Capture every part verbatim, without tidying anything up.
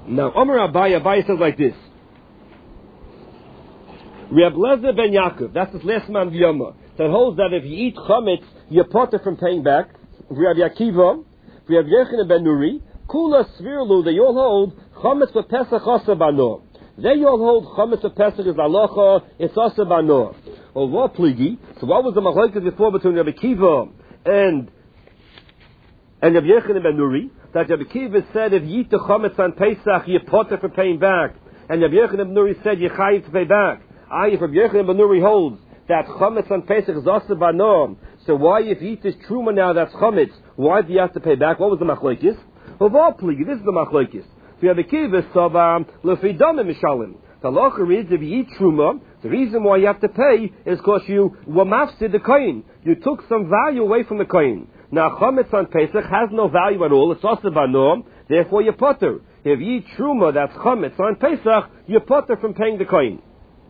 Now, Omer Abaye, Abaye says like this. Reb Lezer ben Yaakov, that's his last man V'yoma, that holds that if you eat chametz, you're potter from paying back. Reb Yakiva, Reb Yochanan ben Nuri, Kula Svirlu, they all hold chametz for Pesach asa bano. They all hold chametz for Pesach is halacha, it's asa bano. Or what pligi? So what was the machlokes before between Reb Akiva and and Reb Yochanan ben Nuri? That Reb Akiva said if you eat the chametz on Pesach, you're potter for paying back. And Reb Yochanan ben Nuri said you're chayiv to pay back. I, if Reb Yochanan ben Nuri holds that chametz on Pesach is asa bano, so why if you eat this truma now that's chametz, why do you have to pay back? What was the machlokes? Of all pligi, this is the machlokes. So Reb Akiva savam lefi damim mishalim. The halacha is if you eat truma, the reason why you have to pay is because you were mafsid the kohen. You took some value away from the kohen. Now chametz on Pesach has no value at all. It's asa bano, therefore you're potter. If you eat truma that's chametz on Pesach, you're potter from paying the kohen.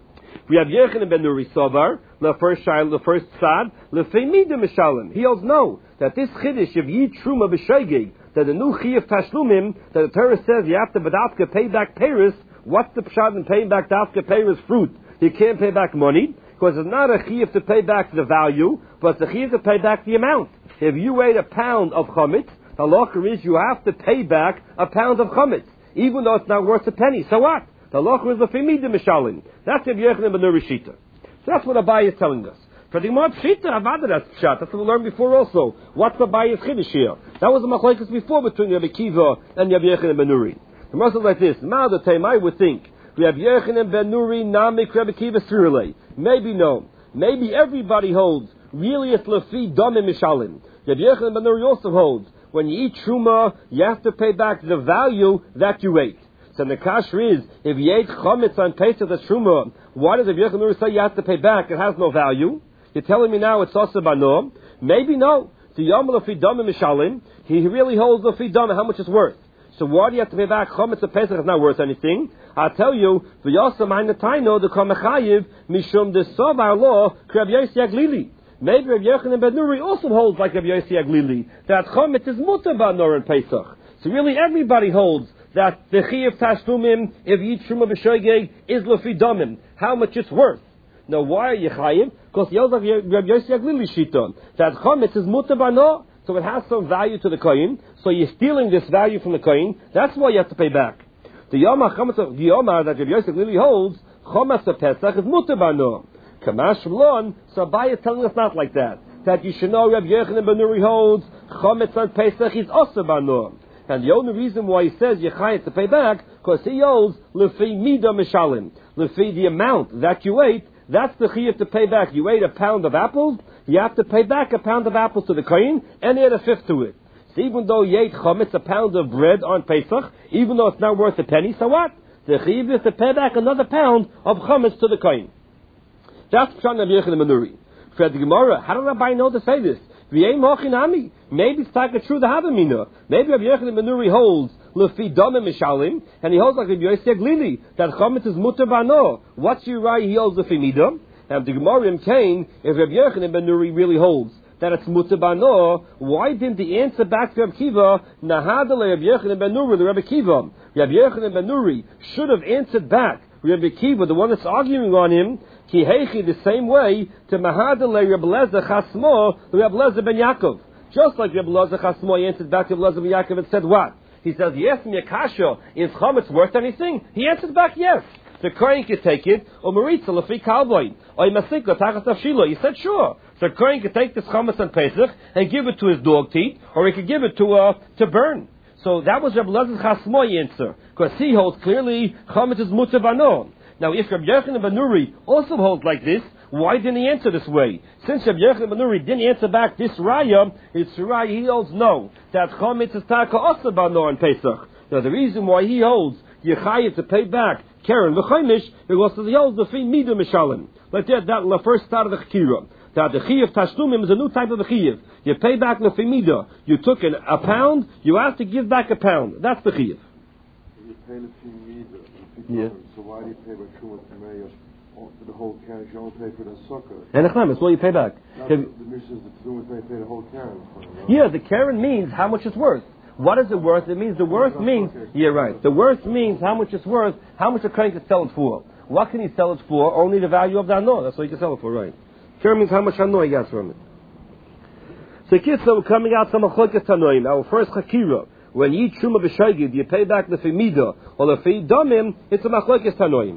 We have Yochanan ben Nuri Sovar, the first child, the first tzad, lefeimida mishalim. He holds no that this chiddush of yid truma b'sheigeg, that the new chiyuv tashlumim, that the Torah says you have to badafka pay back peiros. What's the pshat in paying back dafka peiros fruit? You can't pay back money because it's not a chiyuv to pay back the value, but it's a chiyuv to pay back the amount. If you ate a pound of chametz, the halacha is you have to pay back a pound of chametz, even though it's not worth a penny. So what? The halacha is the femida mishalim. That's Reb Yochanan ben Nuri shita. So that's what Abaye is telling us. For the Gemara shita, avada that's pshat. That's what we learned before also. What's Abaye's chiddush here? That was the machlokes before between Reb Akiva and Reb Yochanan ben Nuri. The Gemara says like this: Ma'adatem, I would think Reb Yochanan ben Nuri namik Reb Akiva sirulei. Maybe no. Maybe everybody holds. Really, it's lefi damim mishalim. Reb Yochanan ben Nuri also holds when you eat truma, you have to pay back the value that you ate. So the kasher is, if you ate chametz on Pesach that's truma, why does Reb Yochanan ben Nuri say you have to pay back? It has no value. You're telling me now it's asa bano? Maybe no. The yom lefi damim mishalim, he really holds lefi damim how much it's worth. So why do you have to pay back? Chametz on Pesach is not worth anything. I'll tell you, v'yasa ma'inataino the kamechayiv mishum the sovar law Reb Yossi Aglili. Maybe Reb Yochanan ben Nuri also holds like Reb Yossi Aglili that chametz is mutar b'anor in Pesach. So really everybody holds that the chiyuv tashlumim, if you eat truma b'shoigeg, is lefi damim, how much it's worth. Now, why are you chayiv? Because the other Reb Yossi Aglili shiton that chametz is mutar b'ano, so it has some value to the kohen. So you're stealing this value from the kohen. That's why you have to pay back. The yomar chametz, the yomar that Reb Yossi Aglili holds, chametz of Pesach is mutar b'ano. Kamash Lon, so Abaye is telling us not like that. That you should know Reb Yochanan ben Nuri holds chametz on Pesach is asa b'ano. And the only reason why he says you have to pay back, because he holds lefi mida mishalim, lefi the amount that you ate. That's the chiyuv to pay back. You ate a pound of apples, you have to pay back a pound of apples to the kohen, and add a fifth to it. So even though you ate chametz, a pound of bread on Pesach, even though it's not worth a penny, so what? The chiyuv is to pay back another pound of chametz to the kohen. That's Pshat Reb Yochanan ben Nuri. For the Gemara, how did Rabbi know to say this? Maybe it's like a true the Havamina. Maybe Reb Yochanan ben Nuri holds lefi damim mishalim, and he holds like Reb Yossi Aglili that chametz is mutar b'ano. What's your right? He holds lefi mida. And the Gemara came if Reb Yochanan ben Nuri really holds that it's mutar b'ano, why didn't the answer back to Reb Kiva nahadale Reb Yochanan ben Nuri the Reb Kiva? Reb Yochanan ben Nuri should have answered back Reb Kiva, the one that's arguing on him. Ki heichi the same way to mahadale Reb Lezer chasmo Reb Lezer ben Yaakov. Just like Reb Lezer chasmo answered back to Reb Lezer ben Yaakov and said what? He says, yes, Miyakasha, is chametz worth anything? He answered back, yes. The kohen could take it, or maritza lefi kalboin, or masika tachas avshilo. He said, sure. So the kohen could take this chametz on Pesach and give it to his dog teeth, or he could give it to uh, to burn. So that was Reb Lezer chasmo answer, because he holds clearly chametz is mutar b'ano. Now, if Reb Yochanan ben Nuri also holds like this, why didn't he answer this way? Since Reb Yochanan ben Nuri didn't answer back this raya, it's raya he holds no, that chametz is taka asa b'ano in Pesach. Now, the reason why he holds Yechayev to pay back Karen v'chaimish because he holds the fi mida mishalim. Like that, that the first start of the chikira. That the chiyuv tashlumim is a new type of a chiyuv. You pay back the fi mida. You took an, a pound, you have to give back a pound. That's the chiyuv. You pay the fi mida. Yeah. So why do you pay by Truma Tameya for the whole can? You only pay for the sukkah. And that's what you pay back. Now, the, the Mishnah says the Truma Tameya pay the whole can. Yeah, the Karen means how much it's worth. What is it worth? It means the worth means, yeah, right. The worth means how much it's worth, how much a kohen can sell it for. What can he sell it for? Only the value of the anor. That's what he can sell it for, right? Kira means how much anor he gets from it. So kids, so we're coming out some machlokes tanoim. Our first chakira, when you eat truma b'shoigig, do you pay back the femida or the feidamim? It's a machlokes tanoim.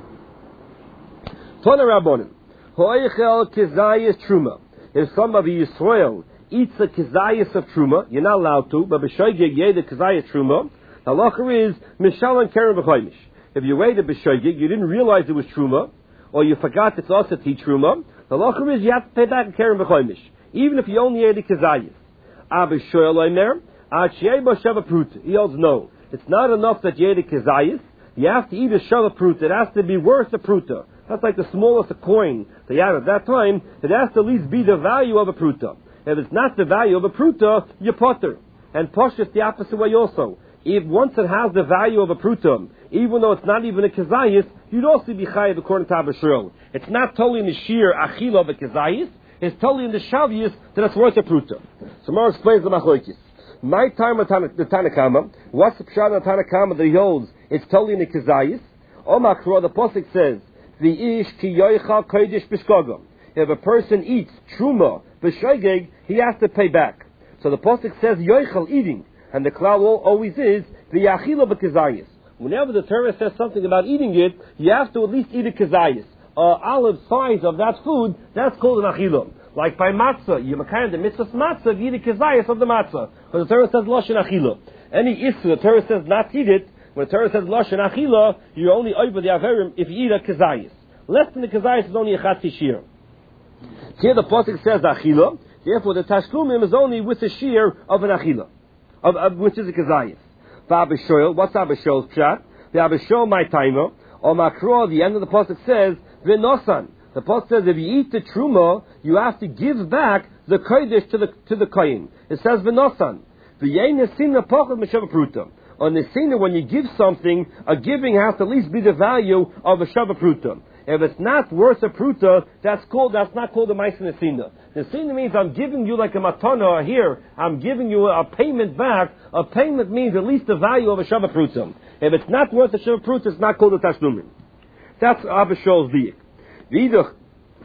Tana rabbonim, ho'ichel kizayis truma. If somebody Yisrael eats a kizayis of truma, you're not allowed to, but b'shoigig yeh the kizayis truma. The halacha is mishalan keren b'choimish. If you weighed a b'shoigig, you didn't realize it was truma, or you forgot it's also tea truma. The halacha is you have to pay back a keren b'choimish, even if you only ate a kizayis. Abba shoyel omer, ad sheyeh bo sheva pruta. He holds no. It's not enough that you ate a kizayis. You have to eat a sheva pruta. It has to be worth a pruta. That's like the smallest a coin they had at that time. It has to at least be the value of a pruta. If it's not the value of a pruta, you potter. And posh is the opposite way also. If once it has the value of a pruta, even though it's not even a kizayis, you'd also be chayiv according to Abba Shmuel. It's not totally in the sheer achila of a kizayis. It's totally in the shavius that it's worth a pruta. So Mar explains the machlokes. My time of the Tanakama, what's the pshat of the Tanakama that he holds? It's totally in the kizayis. Omakro, the posuk says, the ish ki yoicha kodesh b'shkogam. If a person eats truma b'shoigeg, he has to pay back. So the posuk says yoichal, eating, and the klal always is the achila b'kizayis. Whenever the Torah says something about eating it, you have to at least eat a kizayis. Uh, olive size of that food, that's called an achila. Like by matzah, you makayim the mitzvah matzah, you eat a kizayis of the matzah. But the Torah says lashon achila. Any issue, the Torah says not eat it. When the Torah says lashon achila, you're only over the averim if you eat a kizayis. Less than the kizayis is only a chatzi shir. Here the pasuk says achila. Therefore, the tashlumim is only with the shear of an achila, of, of which is a kizayis. V'abishoel, what's abishoel's pshat? The abishoel my timer or makro. The end of the pasuk says v'nosan. The pasuk says if you eat the truma, you have to give back the kodesh to the to the kohen. It says v'nosan. V'yein nesina pachad m'sheva pruta. On the nesina, when you give something, a giving has to at least be the value of a sheva pruta. If it's not worth a pruta, that's called that's not called a ma'aser nesina. Nesina means I'm giving you like a matana here. I'm giving you a payment back. A payment means at least the value of a sheva pruta. If it's not worth a sheva pruta, it's not called a tashlumim. That's Abba Shol's diak. Vidach,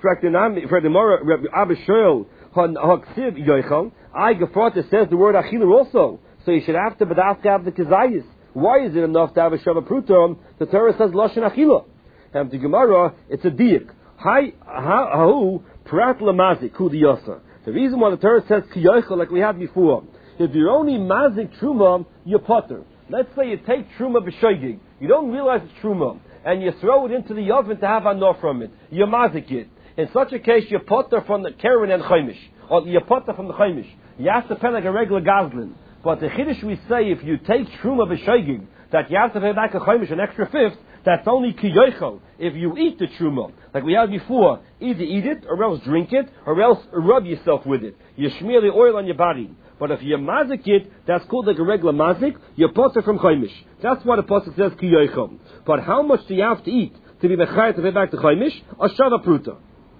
for the Mora Abba Shol haksiv yoichal. I gefrot it says the word achila also. So you should have to bedafka the kizayis. Why is it enough to have a sheva pruta? The Torah says lashon achila. And the Gemara, it's a diak. Hi, how prat lamazik kudiyasa. The reason why the Torah says kiyoichel like we had before, if you're only mazik truma, you potter. Let's say you take truma b'shoigig, you don't realize it's truma, and you throw it into the oven to have anor from it. You mazik it. In such a case, you potter from the keren and chaimish, or you potter from the chaimish. You have to pay like a regular gazlin. But the chiddush we say, if you take truma b'shoigig, that you have to pay back a chaimish, an extra fifth. That's only kiyoichel if you eat the truma. Like we had before, either eat it, or else drink it, or else rub yourself with it. You smear the oil on your body. But if you mazik it, that's called like a regular mazik, you potter from chaimish. That's why the pasuk says kiyoichel. But how much do you have to eat to be mechayet to pay back to chaimish? A shava pruta.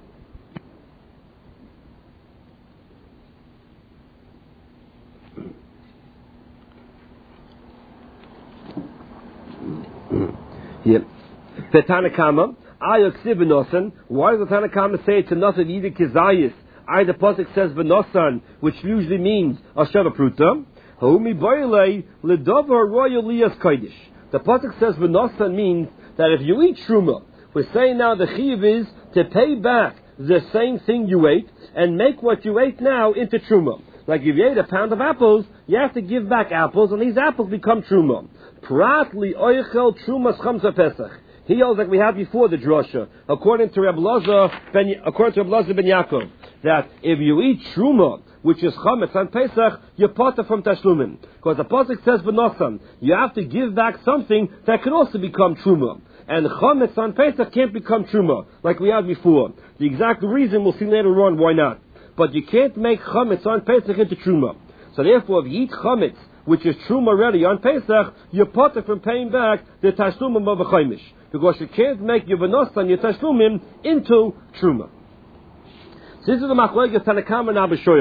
Yep. The Tanakama, Ayoksiv v'nosan. Why does the Tanakama say it's enough of either kizayis? I the pasuk says v'nosan, which usually means a sheva pruta. Haumi boilei ledovar royal liyas kodesh. The pasuk says v'nosan means that if you eat truma, we're saying now the chiyuv is to pay back the same thing you ate and make what you ate now into truma. Like if you ate a pound of apples, you have to give back apples, and these apples become truma. Prat li oichel trumas chamsa pesach. He holds like we had before the drasha, according to Reb Lazar ben according to Reb Lazar ben Yaakov, that if you eat truma, which is chametz on Pesach, you potter from tashlumim, because the pasuk says v'nosan, you have to give back something that can also become truma, and chametz on Pesach can't become truma like we had before. The exact reason we'll see later on why not. But you can't make chametz on Pesach into truma. So therefore, if you eat chametz, which is truma already on Pesach, you're potter from paying back the tashlumim of a chaimish, because you can't make your v'nosan, your tashlumim, into truma. So this is the machlokes Tanakama and Abba Shoel.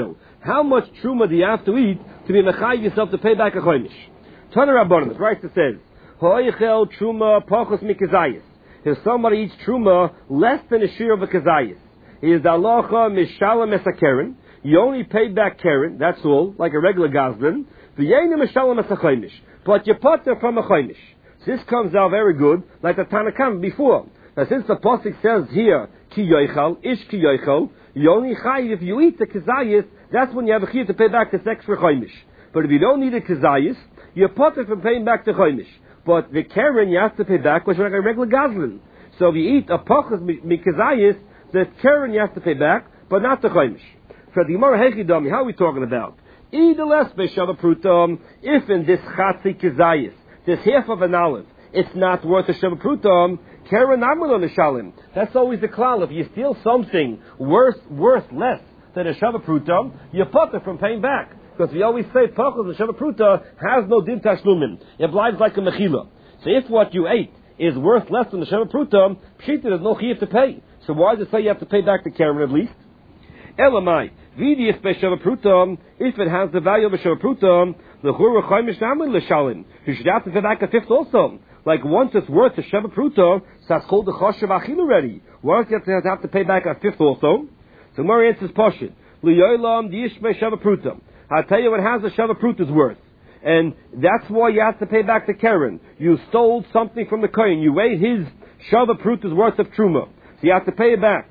How much truma do you have to eat to be mechayiv yourself to pay back a chomish? Tana Rabbanan, the Brisa says, Ho'ichel truma pachos mikazayis. If somebody eats truma less than a share of a kazayis, he is the halacha mishalem es hakeren. You only pay back keren, that's all, like a regular gazlan. V'yeinu mishalem es hachomish. But you put there from a chomish. This comes out very good, like the Tanakam before. Now, since the pasuk says here, ki yoichal, ish ki yoichal, you only chayiv if you eat the kazayis. That's when you have a chiyuv to pay back this extra chomish. But if you don't need a kazayis, you're put it from paying back the chomish. But the keren you have to pay back, which is like a regular gazlan. So if you eat a pachas mikazayis, the keren you have to pay back, but not the chomish. For the Gemara Hechidami, how are we talking about? Either less b'shava prutam, if in this chatzi kazayis, this half of an olive, it's not worth a shava prutam, keren amulon nishalim. That's always the klal. If you steal something worth worth less than a shava prutam, you put it from paying back. Because we always say pachos and shava pruta has no din tashlumin. It lies like a mechila. So if what you ate is worth less than the shava prutam, pshita there's no chiyuv to pay. So why does it say you have to pay back the keren at least? Elamai, vidius b'shava prutam, if it has the value of a shava prutam, l'chura chomish namin l'shalim. You should have to pay back a fifth also. Like once it's worth a shava prutam, so that's called the choshev achil already. Why do you have to have to pay back a fifth also? So Mari answers Pashit. L'yolam diish b'shava prutam. I'll tell you what has a shava pruta is worth. And that's why you have to pay back the keren. You stole something from the kohen. You weighed his shava pruta's worth of truma. So you have to pay it back.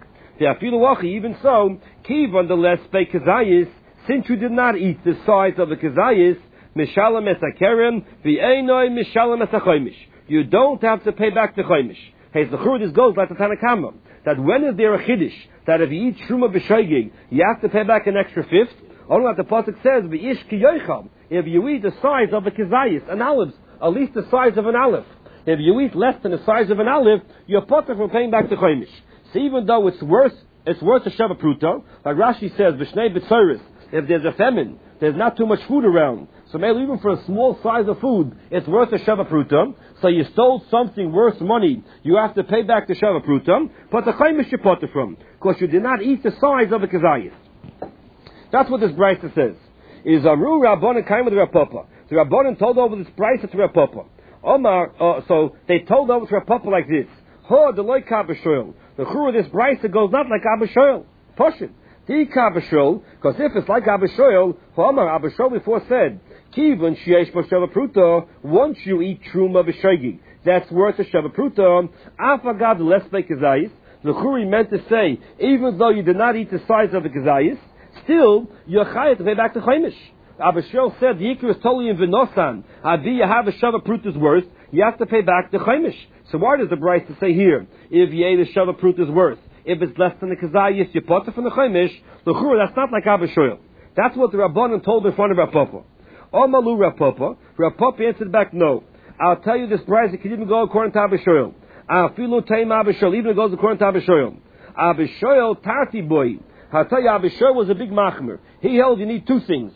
Even so, kiv the less pay kazayis, since you did not eat the size of the kazayis, mishalem es hakeren, v'einoi mishalem es hachomish. You don't have to pay back the chomish. Hey, the churudis goes like the Tanakama. That when is there a chiddush, that if you eat truma b'shoigig, you have to pay back an extra fifth? Only like the pasuk says, v'ish ki yoicham. If you eat the size of a kazayis, an olive, at least the size of an olive. If you eat less than the size of an olive, you're potter from paying back the chomish. So even though it's worth, it's worth a shava pruta, like Rashi says, v'shnei b'tzoris, if there's a famine, there's not too much food around, so maybe even for a small size of food, it's worth a shava pruta. So you stole something worth money, you have to pay back the shava pruta, but the chomish you potter from, because you did not eat the size of a kazayis. That's what this Brisa says. Is Amru Rabbanan came with Rav Papa. The Rabbanan told over this Brisa to Rav Papa. Omar, uh, so they told over to Rav Papa like this. Ho, the loy kabashoil. The chur of this Brisa goes not like Abashoil. Push it. The kabashoil, because if it's like Abashoil, Omar Abashoil before said, Kivun sheyesh b'shava pruta. Once you eat truma b'shoigig, that's worth a shava pruta. Afagad less by kazayis. The chur meant to say, even though you did not eat the size of the kazayis, still, you're chayav to pay back the chomish. Abishol said, the ikar is totally in v'nosan. Adi, you have a shava pruta's worth, you have to pay back the chomish. So why does the Brisa say here, if you ate a shava pruta's worth, if it's less than the kazayis, you put it from the chomish, the chur, that's not like Abishol. That's what the Rabbanan told in front of Rav Papa. Omalu Rav Papa. Rav Papa answered back, no. I'll tell you this Brisa can even go according to Abishol. Afilu teim Abishol, even it goes according to Abishol. Abishol tarti boy. I'll tell you, Abishur was a big machmer. He held you need two things.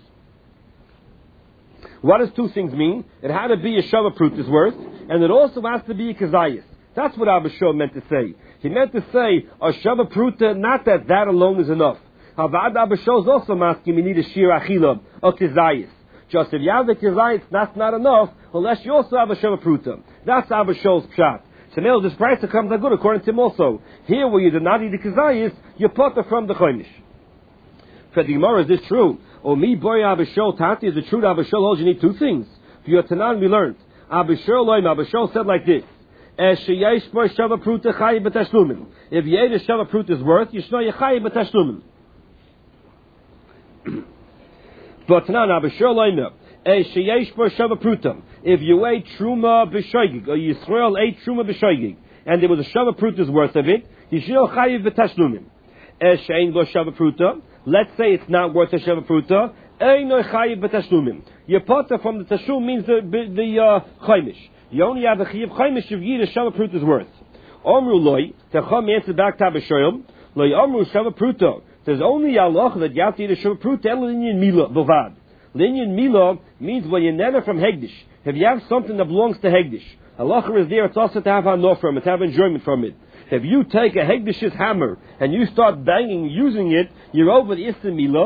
What does two things mean? It had to be a shava pruta's worth, and it also has to be a kazayis. That's what Abishur meant to say. He meant to say, a shava pruta, not that that alone is enough. Havad Abishur is also asking, you need a shir achila, a kazayis. Just if you have the kazayis, that's not enough, unless you also have a shava pruta. That's Abishur's pshat. So now this price comes out good according to him also. Here where you did not eat the kazayis, you put it from the chomish. For the Gemara, is this true? Or me boy Abishol Tati, is it true that Abishol holds you need two things? For your Tanan we learned. Abishol Loim, Abishol said like this. If you ate a shava pruta's worth, you should know you chayi b'tashlumin. But Tanan Abishol Loim, if you ate truma b'shoigig, or Yisrael ate truma b'shoigig, and there was a shava pruta's worth of it, you should know chayiv b'tashlumin. Es she'ein bo shava pruta, let's say it's not worth a shava pruta, eino chayiv b'tashlumin. Your potter from the tashlum means the the uh, chaimish. You only have a chayiv chaimish if you eat a shava pruta's worth. Omru loy, Techam answered back to Abishoyim, loy omru shava pruta. There's only a halacha that you have to eat a shava pruta, el linyan mila, bovad. Linyan mila means when you nana from Hegdish. If you have something that belongs to Hegdish, halacha is there, it's also to have hanor from it, to have enjoyment from it. If you take a Hegdish's hammer and you start banging using it, you're over the Issa Mila,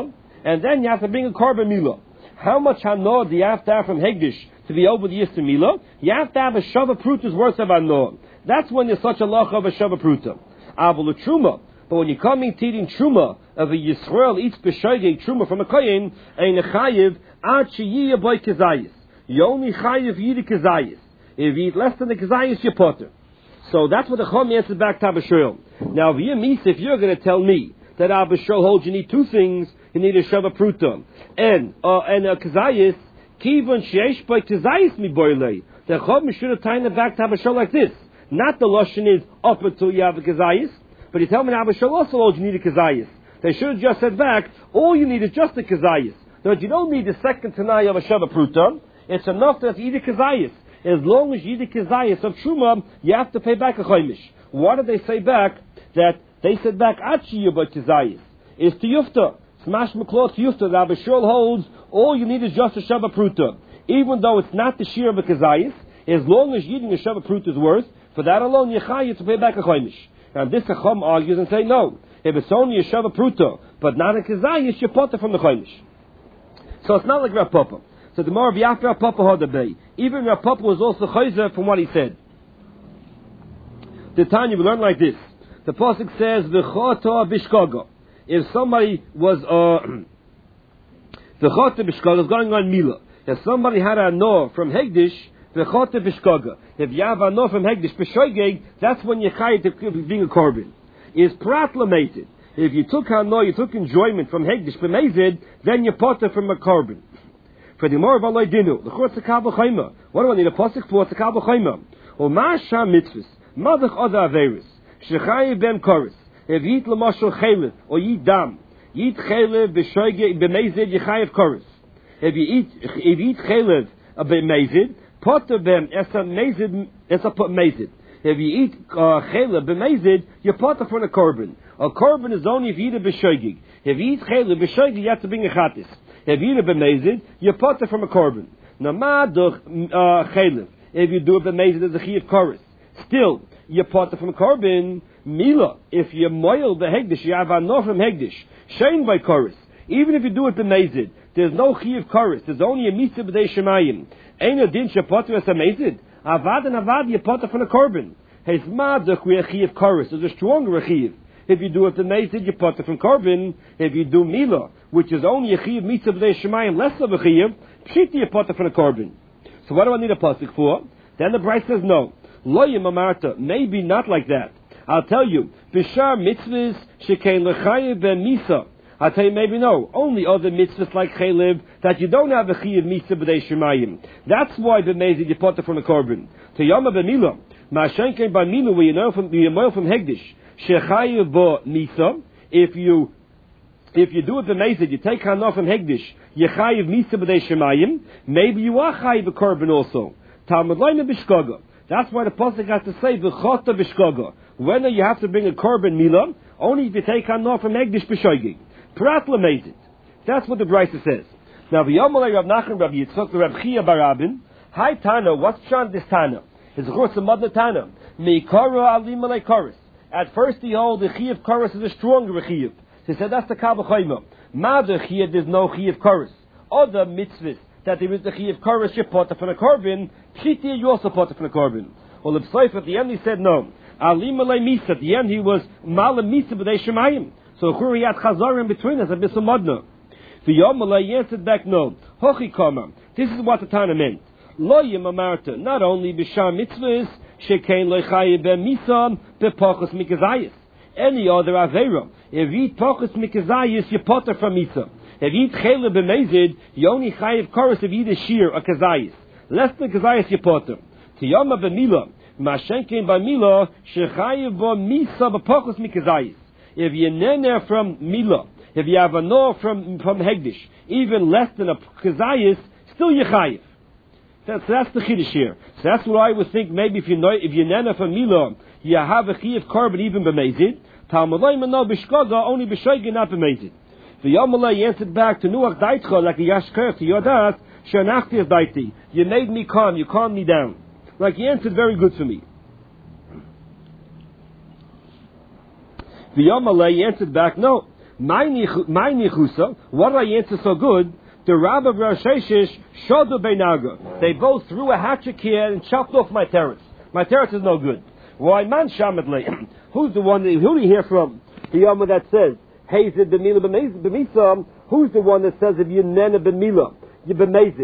and then you have to bring a korban milah. How much hanor do you have to have from Hegdish to be over the Yisr milah? You have to have a shava pruta's worth of hanor. That's when there's such a lacha of a shava pruta. Avol truma. But when you're coming to eating truma of a Yisrael eats b'shoigeg truma from a kohen, ein chayiv ad sheyiyah boy kezayis. You only chayiv yid kezayis. If you eat less than the kezayis, you're potter. So that's what the Chum answers back to Abba Shaul. Now, if you're going to tell me that Abba Shaul holds you need two things, you need a shava pruta and uh, and a kezayis, kivon sheish boy kezayis mi boilei. The Chum should have tied it back to Abba Shaul like this. Not the lashon is up until you have a kezayis, but you tell me Abba Shaul also holds you need a kezayis. They should have just said back, all you need is just a kezayis. But you don't need the second tanai of a shava pruta. It's enough that you eat a kezayis. As long as you eat a kezayis of truma, you have to pay back a chaimish. What did they say back? That they said back achi about kezayis is to yufta. Smash McClaw to yufta. The Abba Shaul holds all you need is just a shava pruta, even though it's not the shear of a kezayis. As long as eating a shava pruta's worth, for that alone you have to pay back a chaimish. And this Chacham argues and say no. If it's only a shava pruta, but not a kezayis, you potter from the chaimish. So it's not like Rav Papa. So the more of Yafra Rav Papa had the bay. Even Rav Papa was also chayzer from what he said. The Tanya we learn like this. The pasuk says v'chata bishkaga. If somebody was uh, v'chata bishkaga is going on mila. If somebody had a no from Hegdish, v'chata bishkaga. If you have a no from Hegdish b'shoigeg, that's when you chayav to being a korban. Is pratlamated. If you took a no, you took enjoyment from Hegdish b'mezid, then you potter from a korban. For the more of Allah dinu, the chutz kabel chayma. What do I need a pasuk for? It's a kabel chayma. Or ma'asham mitzvahs, madach other averis, shechayiv ben koris. If you eat lamashal chaylev or you eat dam, you eat chaylev b'shoige b'mezid yechayiv koris. If you eat if you eat chaylev b'mezid, potter ben esa mezid esa put mezid. If you eat uh, chaylev b'mezid, you potter from a korban. A korban is only if you eat a b'shoigig. If you eat chaylev b'shoigig, you have to bring a chatis. If you do it b'mezid, you potter from a korban. Now, ma'aduch chaylev. If you do it b'mezid, there's a chiyuv chorus. Still, you potter from a korban. Mila. If you moil the hegdish, you have a no from hegdish. Shein by chorus. Even if you do it b'mezid, there's no chiyuv chorus. There's only a mitzvah b'dei shemayim. Ein adin shepotter as a mezid. Avad and avad, you potter from a korban. He's ma'aduch with a chiyuv chorus. There's a stronger chiyuv. If you do it b'mezid, you potter from korban. If you do mila, which is only a chiyuv mitzvah b'dei shemayim, less of a chiyuv, pshiti you potter from a korban. So what do I need a pasuk for? Then the Bryce says no. Lo yim amarta, maybe not like that. I'll tell you, b'shar mitzvahs shekein lechayiv ben misa. I'll tell you maybe no. Only other mitzvahs like chaylev that you don't have a chiyuv mitzvah b'dei shemayim. That's why b'mezid you potter from a korban. To yama b'mila, ma'ashenkein b'mila where you know from you know from hegdish. Shechayiv bo misa. If you if you do it b'mezid, you take hana from hegdish. Yechayiv misa b'dei shemayim. Maybe you are chayiv a korban also. Talmud loyne b'shkaga. That's why the pasuk has to say v'chata b'shkaga. Whether you have to bring a korban mila, only if you take hana from hegdish b'shoigig. Prat lamezid. That's what the Brisa says. Now v'yomalei Rav Nachman Rav Yitzchak the Rav Chia Barabin. Hi Tana. What's Shan this Tana? It's chutz madna Tana. Meikara alimalei koris. At first he holds the chiyuv koris is a stronger chiyuv. He said that's the kabel chayma. Mother chiyuv there's no chiyuv koris. Other mitzvahs that there is the chiyuv koris you potter from a korban. Pshiti you also potter from a korban. Well, if Seif at the end he said no. Alim alei misa. At the end he was malam misa b'dei shemayim. So Churi had chazar in between us a bit of modna. The Yom Malay answered back no. Hochi kama. This is what the Tana meant. Lo yim amarta. Not only b'shar mitzvahs shekein lechayiv ben misam bepachos mikazayis. Any other avera. If you eat pachos mikazayis, you potter from misa. If you eat chaylev b'mezid, you only chayiv chorus if you eat a shear a kazayis. Less than kazayis you potter. Tiyama b'mila. Mashenkein b'mila shechayiv bo misa bepachos mikazayis. If you nene from mila, if you have a no from from hegdish, even less than a kazayis, still you chayiv. That's, that's the chiddush here. So that's what I would think. Maybe if you know, if you nana from mila, you have a chiyuv korban even b'mezid. Talmud loy no b'shkaga only b'shoigeg not b'mezid. The Yamalei answered back to Nuach Daitcha like a Yashker to Yodas Shanachti as Daiti. You made me calm. You calmed me down. Like he answered very good for me. The Yamalei answered back no. My nichusa, what did I answer so good? The Rav of Rosh Hashish, Shodu Beinaga. They both threw a hatchet here and chopped off my terrace. My terrace is no good. Why, man shamadle? Who's the one, that, who do you hear from? The Yama that says, Hazid b'mila b'misa. Who's the one that says, if you nena b'mila, you're b'mezik?